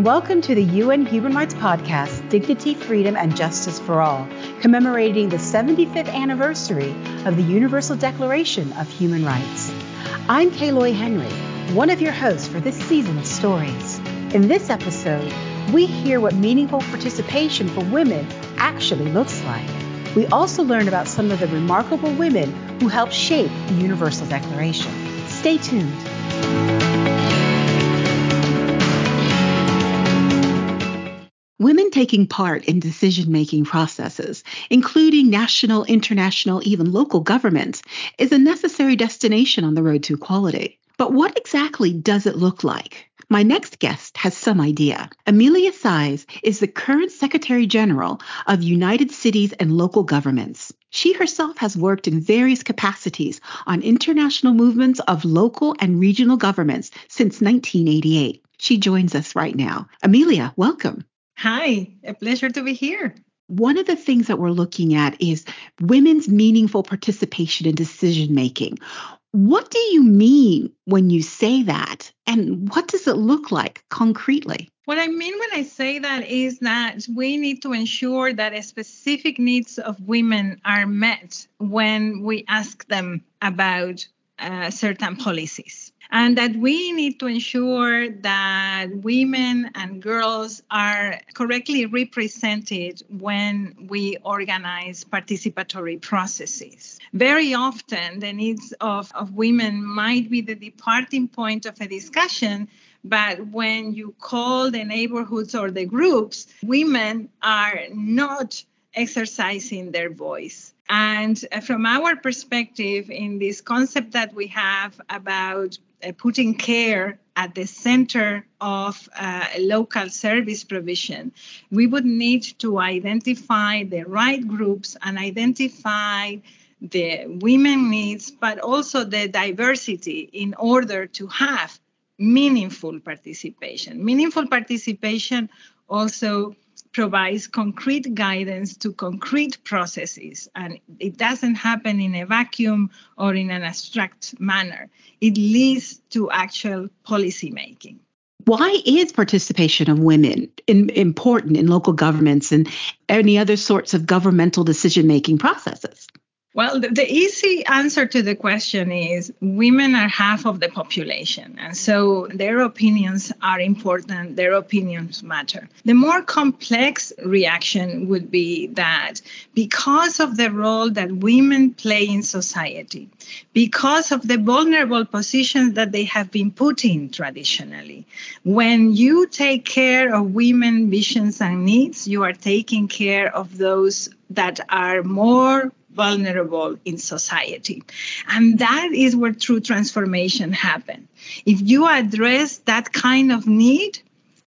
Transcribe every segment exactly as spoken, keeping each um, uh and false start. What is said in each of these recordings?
welcome to the U N Human Rights Podcast, Dignity, Freedom, and Justice for All, commemorating the seventy-fifth anniversary of the Universal Declaration of Human Rights. I'm Kaloy Henry, one of your hosts for this season's stories. In this episode, we hear what meaningful participation for women actually looks like. We also learn about some of the remarkable women who helped shape the Universal Declaration. Stay tuned. Women taking part in decision-making processes, including national, international, even local governments, is a necessary destination on the road to equality. But what exactly does it look like? My next guest has some idea. Amelia Size is the current Secretary General of United Cities and Local Governments. She herself has worked in various capacities on international movements of local and regional governments since nineteen eighty-eight. She joins us right now. Amelia, welcome. Hi, a pleasure to be here. One of the things that we're looking at is women's meaningful participation in decision-making. What do you mean when you say that? And what does it look like concretely? What I mean when I say that is that we need to ensure that specific needs of women are met when we ask them about uh, certain policies. And that we need to ensure that women and girls are correctly represented when we organize participatory processes. Very often, the needs of, of women might be the departing point of a discussion, but when you call the neighborhoods or the groups, women are not exercising their voice. And from our perspective, in this concept that we have about uh, putting care at the center of uh, local service provision, we would need to identify the right groups and identify the women needs, but also the diversity in order to have meaningful participation. Meaningful participation also provides concrete guidance to concrete processes, and it doesn't happen in a vacuum or in an abstract manner. It leads to actual policy making. Why is participation of women in, important in local governments and any other sorts of governmental decision-making processes? Well, the, the easy answer to the question is women are half of the population, and so their opinions are important, their opinions matter. The more complex reaction would be that because of the role that women play in society, because of the vulnerable positions that they have been put in traditionally, when you take care of women's visions and needs, you are taking care of those that are more vulnerable in society. And that is where true transformation happens. If you address that kind of need,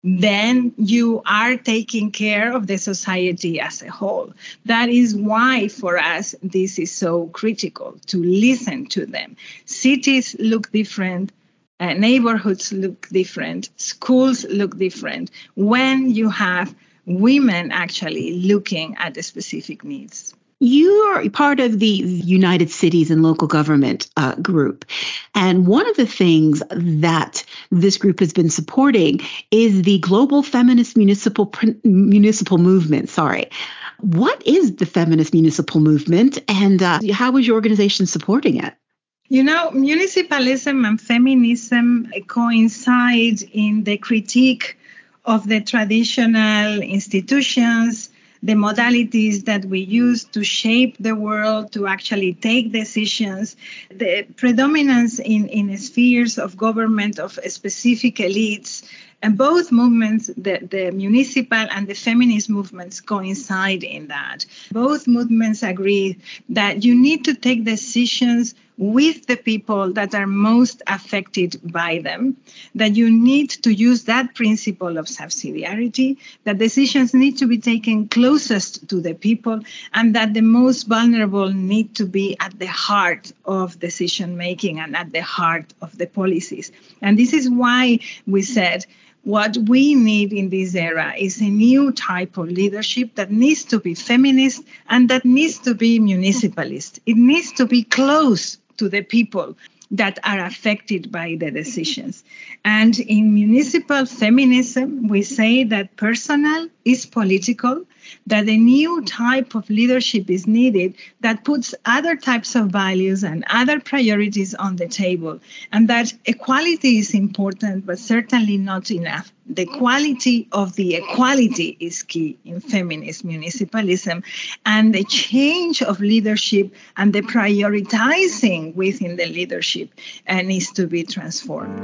then you are taking care of the society as a whole. That is why for us, this is so critical to listen to them. Cities look different. Uh, neighborhoods look different. Schools look different when you have women actually looking at the specific needs. You are part of the United Cities and Local Government uh, group. And one of the things that this group has been supporting is the Global Feminist Municipal Municipal Movement. Sorry. What is the Feminist Municipal Movement, and uh, how is your organization supporting it? You know, municipalism and feminism coincide in the critique of the traditional institutions, the modalities that we use to shape the world, to actually take decisions, the predominance in, in spheres of government of specific elites. And both movements, the, the municipal and the feminist movements, coincide in that. Both movements agree that you need to take decisions with the people that are most affected by them, that you need to use that principle of subsidiarity, that decisions need to be taken closest to the people, and that the most vulnerable need to be at the heart of decision making and at the heart of the policies. And this is why we said, what we need in this era is a new type of leadership that needs to be feminist and that needs to be municipalist. It needs to be close to the people. that are affected by the decisions. And in municipal feminism, we say that personal is political, that a new type of leadership is needed that puts other types of values and other priorities on the table, and that equality is important, but certainly not enough. The quality of the equality is key in feminist municipalism, and the change of leadership and the prioritizing within the leadership uh, needs to be transformed.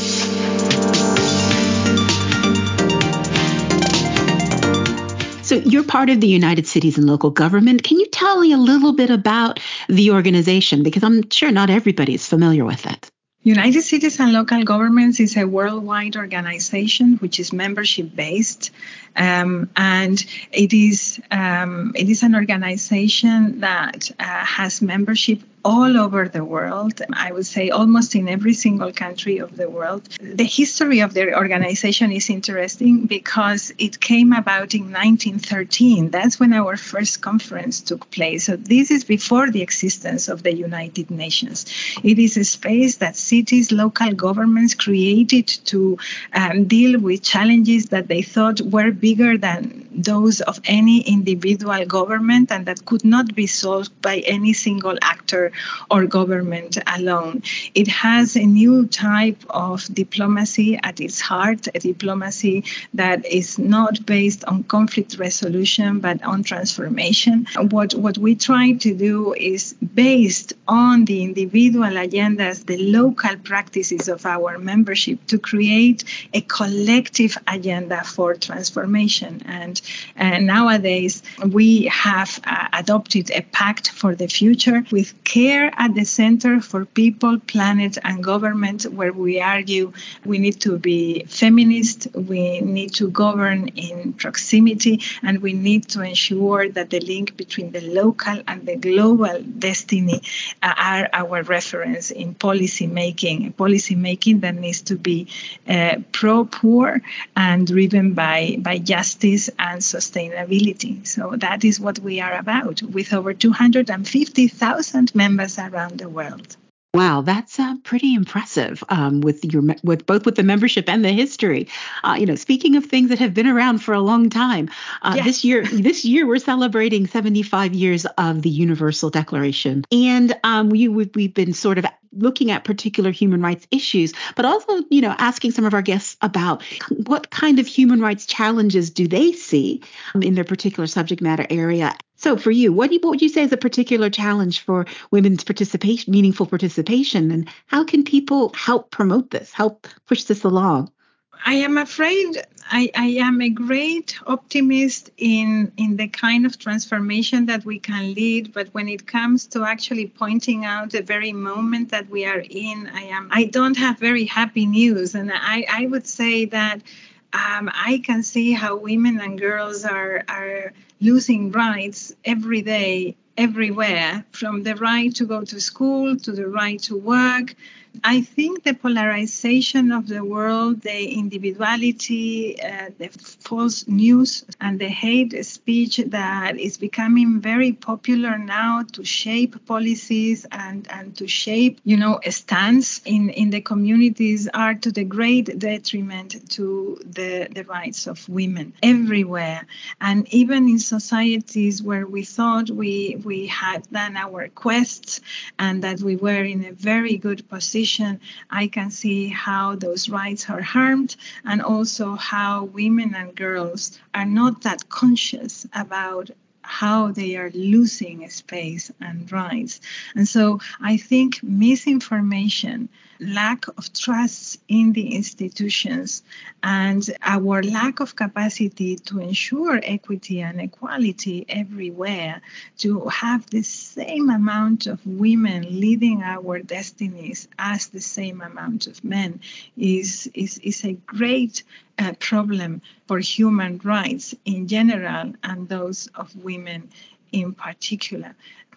So you're part of the United Cities and Local Government. Can you tell me a little bit about the organization? Because I'm sure not everybody is familiar with it. United Cities and Local Governments is a worldwide organization which is membership-based, um, and it is um, it is an organization that uh, has membership all over the world. I would say almost in every single country of the world. The history of their organization is interesting because it came about in nineteen thirteen. That's when our first conference took place. So this is before the existence of the United Nations. It is a space that cities, local governments created to um, deal with challenges that they thought were bigger than those of any individual government and that could not be solved by any single actor or government alone. It has a new type of diplomacy at its heart, a diplomacy that is not based on conflict resolution, but on transformation. What, what we try to do is based on the individual agendas, the local practices of our membership to create a collective agenda for transformation. And, and nowadays we have uh, adopted a pact for the future with care at the center for people, planet, and government, where we argue we need to be feminist, we need to govern in proximity, and we need to ensure that the link between the local and the global destiny uh, are our reference in policy making, policy making that needs to be uh, pro-poor and driven by, by justice and sustainability. So that is what we are about, with over two hundred fifty thousand members around the world. Wow, that's uh, pretty impressive. Um, with your with both with the membership and the history. Uh, you know, speaking of things that have been around for a long time, uh, yes. this year this year we're celebrating seventy-five years of the Universal Declaration, and um, we we've, we've been sort of looking at particular human rights issues, but also, you know, asking some of our guests about what kind of human rights challenges do they see um, in their particular subject matter area. So for you, what, do you, what would you say is a particular challenge for women's participation, meaningful participation, and how can people help promote this, help push this along? I am afraid I, I am a great optimist in, in the kind of transformation that we can lead, but when it comes to actually pointing out the very moment that we are in, I am I don't have very happy news. And I, I would say that um, I can see how women and girls are are losing rights every day, everywhere, from the right to go to school to the right to work. I think the polarization of the world, the individuality, uh, the false news, and the hate speech that is becoming very popular now to shape policies and, and to shape, you know, a stance in, in the communities are to the great detriment to the, the rights of women everywhere. And even in societies where we thought we, we had done our quests and that we were in a very good position, I can see how those rights are harmed, and also how women and girls are not that conscious about how they are losing space and rights. And so I think misinformation, lack of trust in the institutions, and our lack of capacity to ensure equity and equality everywhere, to have the same amount of women leading our destinies as the same amount of men, is, is, is a great uh, problem for human rights in general and those of women in particular.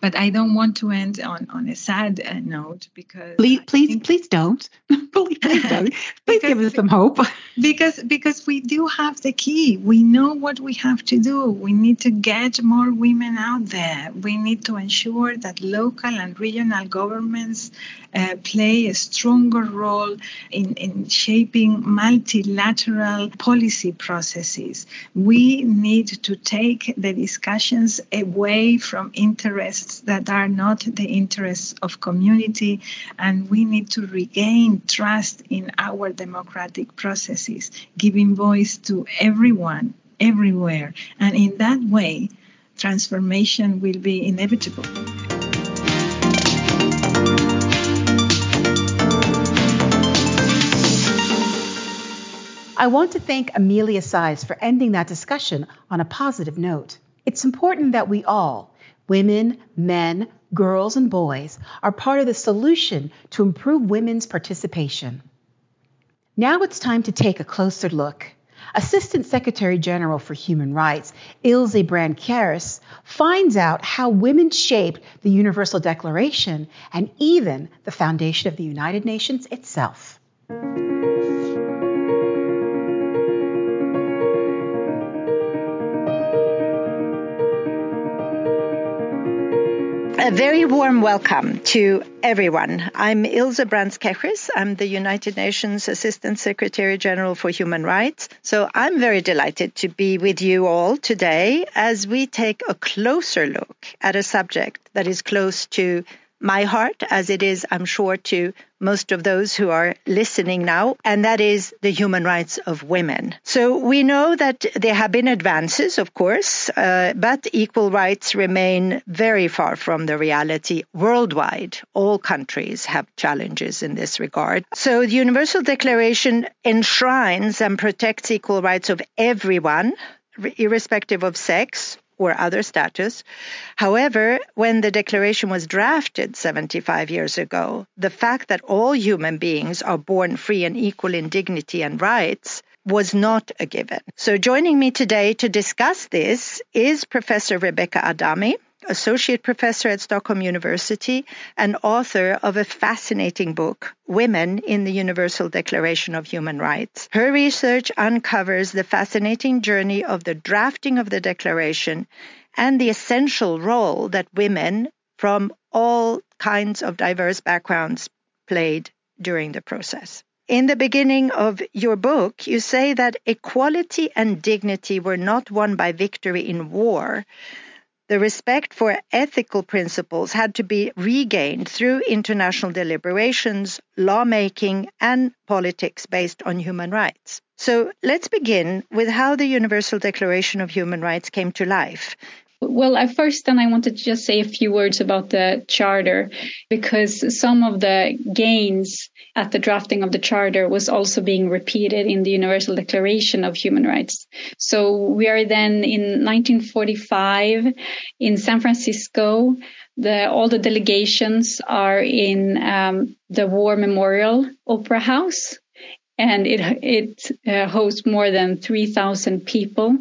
But I don't want to end on, on a sad uh, note because please, please, think, please don't. please, please don't. Please because, give us some hope. because because we do have the key. We know what we have to do. We need to get more women out there. We need to ensure that local and regional governments uh, play a stronger role in, in shaping multilateral policy processes. We need to take the discussions away from interests that are not the interests of community, and we need to regain trust in our democratic processes, giving voice to everyone, everywhere. And in that way, transformation will be inevitable. I want to thank Amelia Size for ending that discussion on a positive note. It's important that we all, women, men, girls, and boys, are part of the solution to improve women's participation. Now it's time to take a closer look. Assistant Secretary General for Human Rights, Ilse Brand-Keris, finds out how women shaped the Universal Declaration and even the foundation of the United Nations itself. A very warm welcome to everyone. I'm Ilse Brand-Keris. I'm the United Nations Assistant Secretary General for Human Rights. So I'm very delighted to be with you all today as we take a closer look at a subject that is close to my heart, as it is, I'm sure, to most of those who are listening now, and that is the human rights of women. So we know that there have been advances, of course, uh, but equal rights remain very far from the reality worldwide. All countries have challenges in this regard. So the Universal Declaration enshrines and protects equal rights of everyone, irrespective of sex or other status. However, when the declaration was drafted seventy-five years ago, the fact that all human beings are born free and equal in dignity and rights was not a given. So joining me today to discuss this is Professor Rebecca Adami, Associate Professor at Stockholm University and author of a fascinating book, Women in the Universal Declaration of Human Rights. Her research uncovers the fascinating journey of the drafting of the Declaration and the essential role that women from all kinds of diverse backgrounds played during the process. In the beginning of your book, you say that equality and dignity were not won by victory in war. The respect for ethical principles had to be regained through international deliberations, lawmaking, and politics based on human rights. So let's begin with how the Universal Declaration of Human Rights came to life. Well, at first, then I wanted to just say a few words about the Charter, because some of the gains at the drafting of the Charter was also being repeated in the Universal Declaration of Human Rights. So we are then in nineteen forty-five in San Francisco. The, all the delegations are in um, the War Memorial Opera House, and it, it uh, hosts more than three thousand people.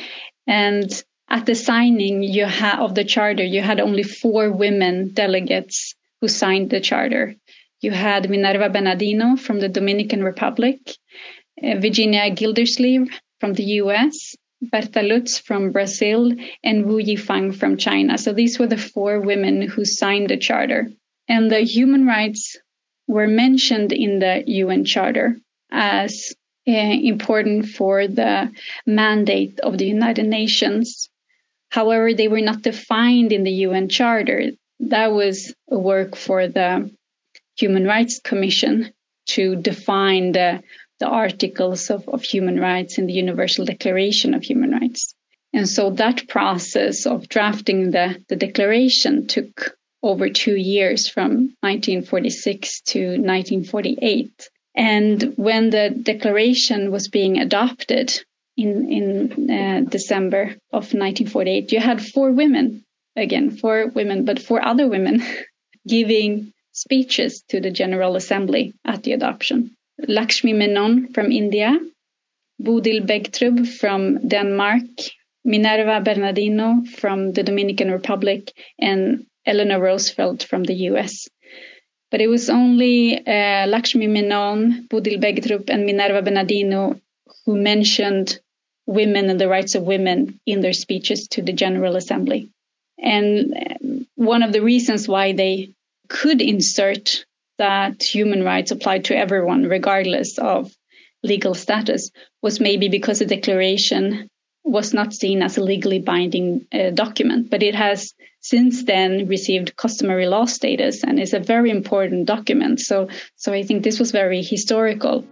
And at the signing you ha- of the Charter, you had only four women delegates who signed the Charter. You had Minerva Bernardino from the Dominican Republic, uh, Virginia Gildersleeve from the U S, Berta Lutz from Brazil, and Wu Yifang from China. So these were the four women who signed the Charter. And the human rights were mentioned in the U N Charter as uh, important for the mandate of the United Nations. However, they were not defined in the U N Charter. That was a work for the Human Rights Commission to define the, the articles of, of human rights in the Universal Declaration of Human Rights. And so that process of drafting the, the declaration took over two years, from nineteen forty-six to nineteen forty-eight. And when the declaration was being adopted in, in uh, December of nineteen forty-eight, you had four women, again, four women, but four other women giving speeches to the General Assembly at the adoption. Lakshmi Menon from India, Bodil Begtrub from Denmark, Minerva Bernardino from the Dominican Republic, and Eleanor Roosevelt from the U S. But it was only uh, Lakshmi Menon, Bodil Begtrup, and Minerva Bernardino who mentioned women and the rights of women in their speeches to the General Assembly. And one of the reasons why they could insert that human rights applied to everyone, regardless of legal status, was maybe because the declaration was not seen as a legally binding uh, document, but it has since then received customary law status and is a very important document. So, so I think this was very historical.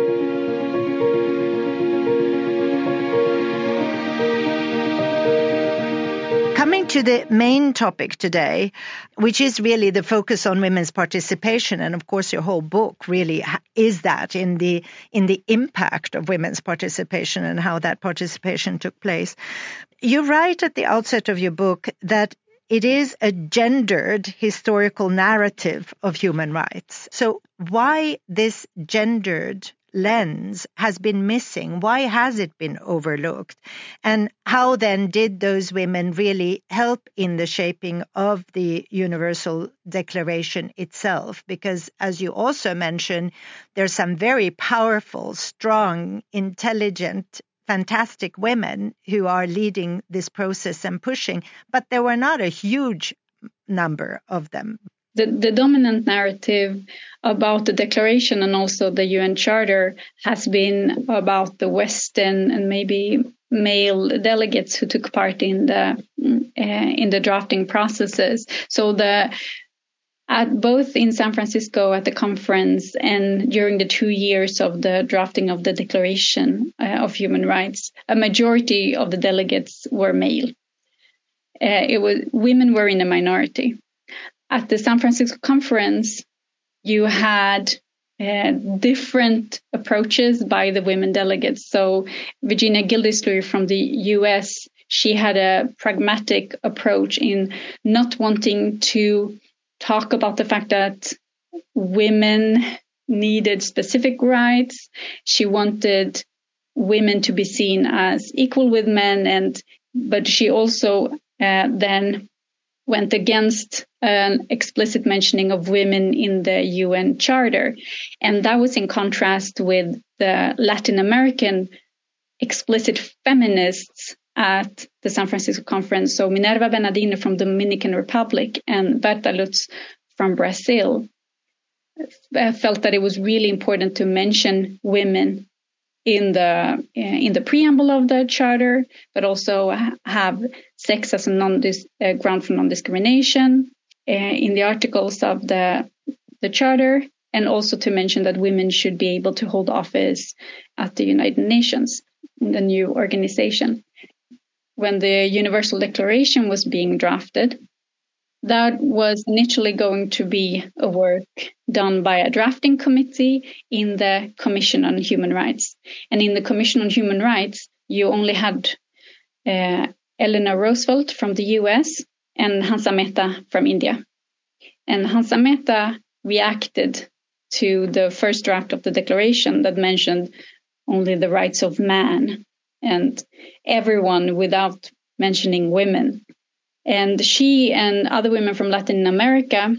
Coming to the main topic today, which is really the focus on women's participation, and of course your whole book really is that in the in the impact of women's participation and how that participation took place. You write at the outset of your book that it is a gendered historical narrative of human rights. So why this gendered lens has been missing? Why has it been overlooked? And how then did those women really help in the shaping of the Universal Declaration itself? Because as you also mentioned, there's some very powerful, strong, intelligent, fantastic women who are leading this process and pushing, but there were not a huge number of them. The, the dominant narrative about the declaration and also the U N Charter has been about the Western and maybe male delegates who took part in the uh, in the drafting processes. So the at both in San Francisco at the conference and during the two years of the drafting of the Declaration uh, of Human Rights, a majority of the delegates were male. Uh, it was women were in a minority. At the San Francisco conference, you had uh, different approaches by the women delegates. So Virginia Gildersleeve from the U S, she had a pragmatic approach in not wanting to talk about the fact that women needed specific rights. She wanted women to be seen as equal with men, and but she also uh, then went against an explicit mentioning of women in the U N Charter. And that was in contrast with the Latin American explicit feminists at the San Francisco conference. So Minerva Bernardino from the Dominican Republic and Berta Lutz from Brazil felt that it was really important to mention women in the in the preamble of the charter, but also have sex as a non uh, ground for non-discrimination uh, in the articles of the the charter, and also to mention that women should be able to hold office at the United Nations, in the new organization. When the Universal Declaration was being drafted, that was initially going to be a work done by a drafting committee in the Commission on Human Rights. And in the Commission on Human Rights, you only had uh, Eleanor Roosevelt from the U S and Hansa Mehta from India. And Hansa Mehta reacted to the first draft of the declaration that mentioned only the rights of man and everyone without mentioning women. And she and other women from Latin America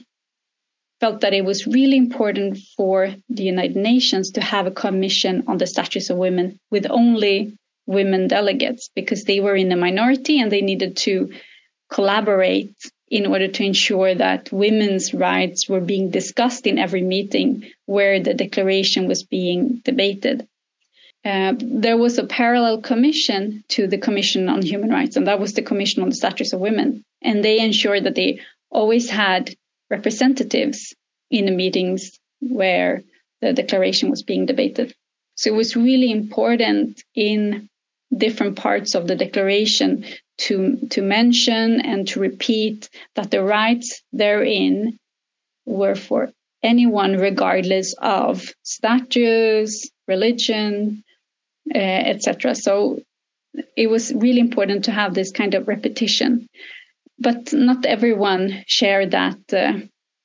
felt that it was really important for the United Nations to have a commission on the status of women with only women delegates, because they were in a minority and they needed to collaborate in order to ensure that women's rights were being discussed in every meeting where the declaration was being debated. Uh, there was a parallel commission to the Commission on Human Rights, and that was the Commission on the Status of Women. And they ensured that they always had representatives in the meetings where the declaration was being debated. So it was really important in different parts of the declaration to, to mention and to repeat that the rights therein were for anyone regardless of status, religion, Uh, et cetera. So it was really important to have this kind of repetition, but not everyone shared that uh,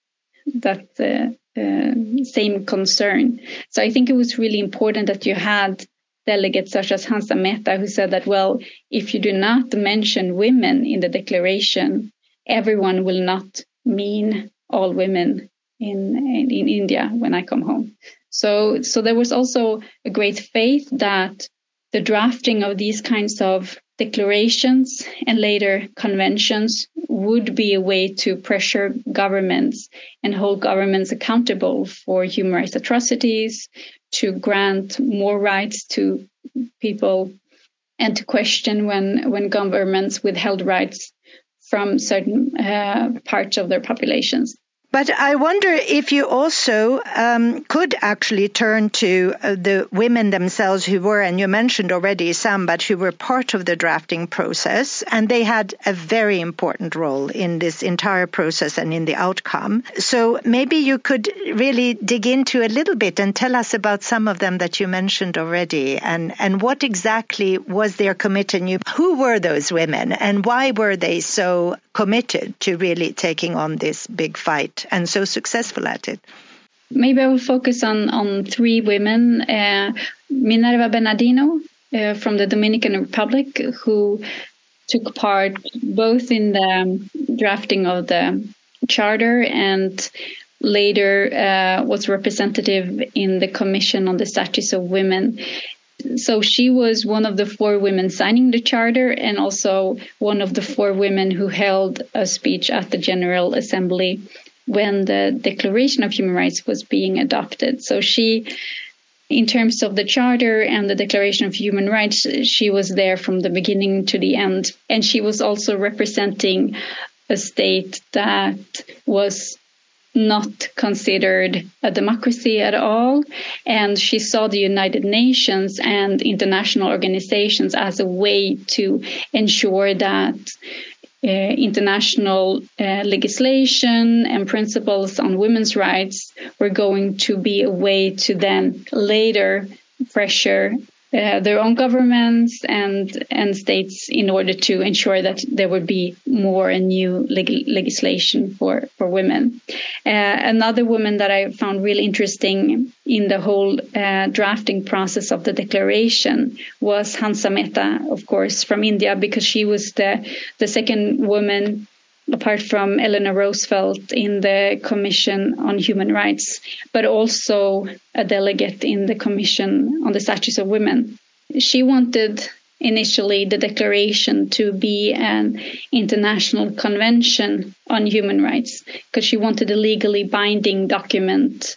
that uh, uh, same concern. So I think it was really important that you had delegates such as Hansa Mehta, who said that, well, if you do not mention women in the declaration, everyone will not mean all women in, in, in India when I come home. So, so there was also a great faith that the drafting of these kinds of declarations and later conventions would be a way to pressure governments and hold governments accountable for human rights atrocities, to grant more rights to people, and to question when, when governments withheld rights from certain uh, parts of their populations. But I wonder if you also um, could actually turn to uh, the women themselves who were, and you mentioned already some, but who were part of the drafting process, and they had a very important role in this entire process and in the outcome. So maybe you could really dig into a little bit and tell us about some of them that you mentioned already, and, and what exactly was their commitment? Who were those women, and why were they so committed to really taking on this big fight and so successful at it? Maybe I will focus on, on three women. Uh, Minerva Bernardino uh, from the Dominican Republic, who took part both in the drafting of the charter and later uh, was representative in the Commission on the Status of Women. So she was one of the four women signing the charter and also one of the four women who held a speech at the General Assembly when the Declaration of Human Rights was being adopted. So she, in terms of the Charter and the Declaration of Human Rights, she was there from the beginning to the end. And she was also representing a state that was not considered a democracy at all. And she saw the United Nations and international organizations as a way to ensure that uh, international uh, legislation and principles on women's rights were going to be a way to then later pressure Uh, their own governments and and states in order to ensure that there would be more and new leg- legislation for, for women. Uh, another woman that I found really interesting in the whole uh, drafting process of the declaration was Hansa Mehta, of course, from India, because she was the, the second woman apart from Eleanor Roosevelt in the Commission on Human Rights, but also a delegate in the Commission on the Status of Women. She wanted initially the declaration to be an international convention on human rights because she wanted a legally binding document.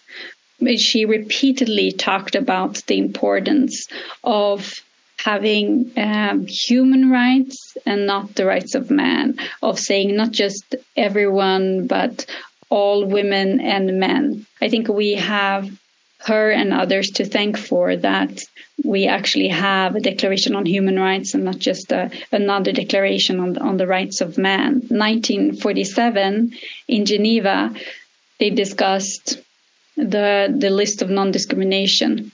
She repeatedly talked about the importance of having um, human rights and not the rights of man, of saying not just everyone, but all women and men. I think we have her and others to thank for that. We actually have a declaration on human rights and not just a, another declaration on, on the rights of man. nineteen forty-seven in Geneva, they discussed the, the list of non-discrimination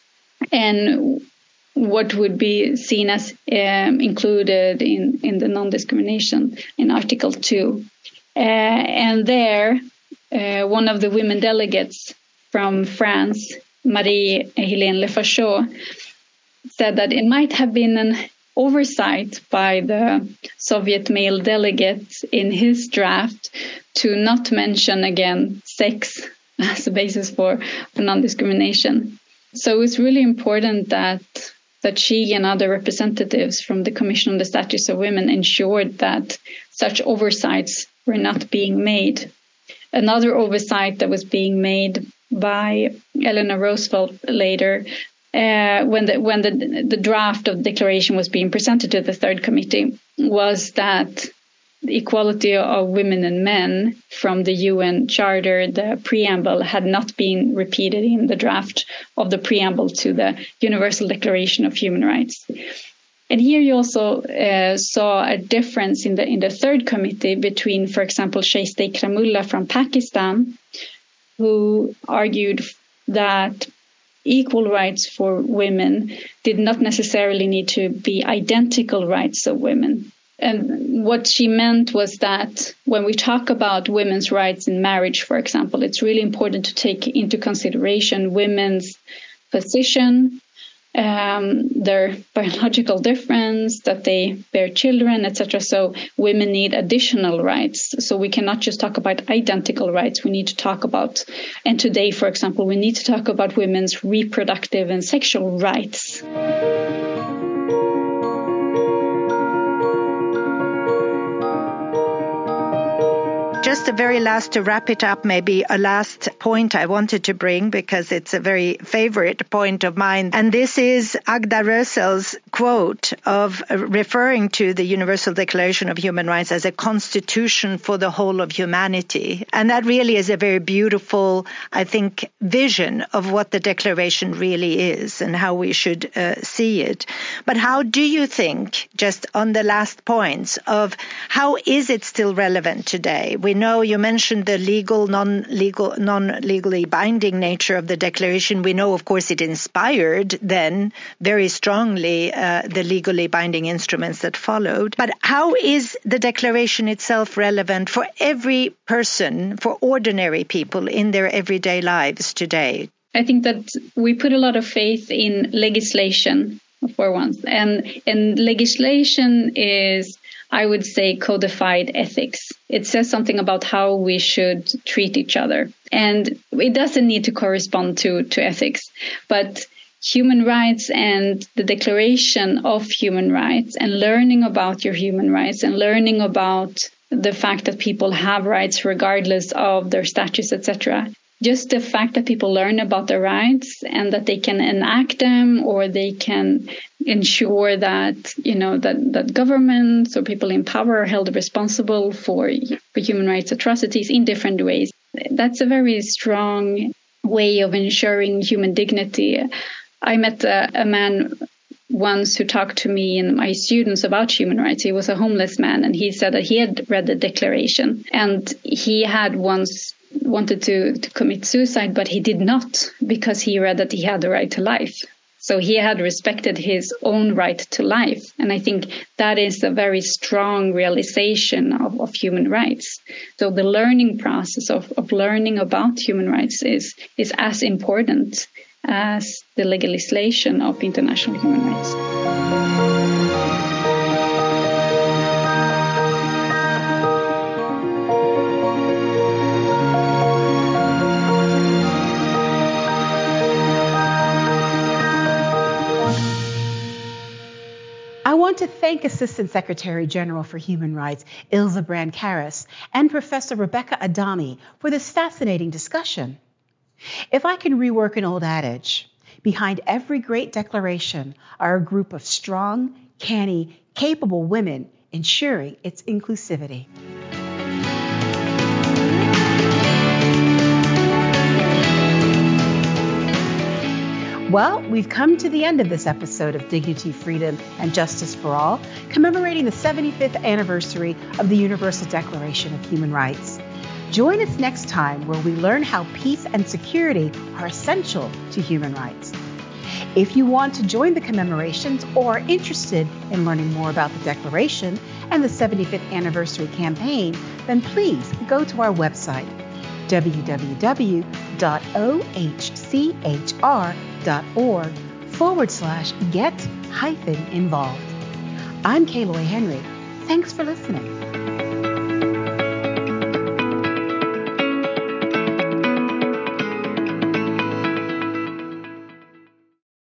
and what would be seen as um, included in, in the non-discrimination in Article two. Uh, and there, uh, one of the women delegates from France, Marie-Hélène Lefaucheux, said that it might have been an oversight by the Soviet male delegate in his draft to not mention again sex as a basis for, for non-discrimination. So it's really important that that she and other representatives from the Commission on the Status of Women ensured that such oversights were not being made. Another oversight that was being made by Eleanor Roosevelt later, uh, when the when the, the draft of the declaration was being presented to the Third Committee, was that the equality of women and men from the U N Charter, the preamble, had not been repeated in the draft of the preamble to the Universal Declaration of Human Rights. And here you also uh, saw a difference in the in the Third Committee between, for example, Shaista Ikramullah from Pakistan, who argued that equal rights for women did not necessarily need to be identical rights of women. And what she meant was that when we talk about women's rights in marriage, for example, it's really important to take into consideration women's position, um, their biological difference, that they bear children, et cetera. So women need additional rights. So we cannot just talk about identical rights. We need to talk about, and today, for example, we need to talk about women's reproductive and sexual rights. Just a very last, to wrap it up, maybe a last point I wanted to bring, because it's a very favorite point of mine. And this is Agda Rösel's quote of uh, referring to the Universal Declaration of Human Rights as a constitution for the whole of humanity. And that really is a very beautiful, I think, vision of what the declaration really is and how we should uh, see it. But how do you think, just on the last points, of how is it still relevant today? We know you mentioned the legal, non-legal, non-legally binding nature of the declaration. We know, of course, it inspired then very strongly uh, the legally binding instruments that followed. But how is the declaration itself relevant for every person, for ordinary people in their everyday lives today? I think that we put a lot of faith in legislation for once. And, and legislation is, I would say, codified ethics. It says something about how we should treat each other. And it doesn't need to correspond to, to ethics. But human rights and the Declaration of Human Rights and learning about your human rights and learning about the fact that people have rights regardless of their status, et cetera. Just the fact that people learn about their rights and that they can enact them, or they can ensure that, you know, that, that governments or people in power are held responsible for, for human rights atrocities in different ways. That's a very strong way of ensuring human dignity. I met a, a man once who talked to me and my students about human rights. He was a homeless man, and he said that he had read the declaration and he had once wanted to, to commit suicide, but he did not, because he read that he had the right to life. So he had respected his own right to life. And I think that is a very strong realization of, of human rights. So the learning process of, of learning about human rights is, is as important as the legislation of international human rights. I want to thank Assistant Secretary General for Human Rights, Ilse Brand-Karas, and Professor Rebecca Adami for this fascinating discussion. If I can rework an old adage, behind every great declaration are a group of strong, canny, capable women ensuring its inclusivity. Well, we've come to the end of this episode of Dignity, Freedom, and Justice for All, commemorating the seventy-fifth anniversary of the Universal Declaration of Human Rights. Join us next time where we learn how peace and security are essential to human rights. If you want to join the commemorations or are interested in learning more about the Declaration and the seventy-fifth anniversary campaign, then please go to our website, www.ohchr.org forward slash get hyphen involved. I'm Kaloy Henry. Thanks for listening.